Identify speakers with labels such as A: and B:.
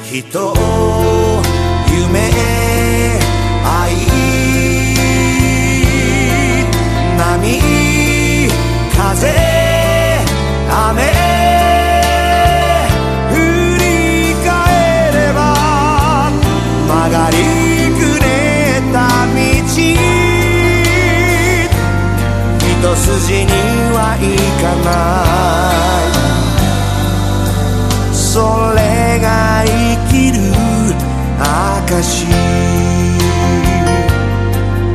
A: 人を夢愛波風雨振り返れば曲がりくねった道一筋にはいかないそれが生きる証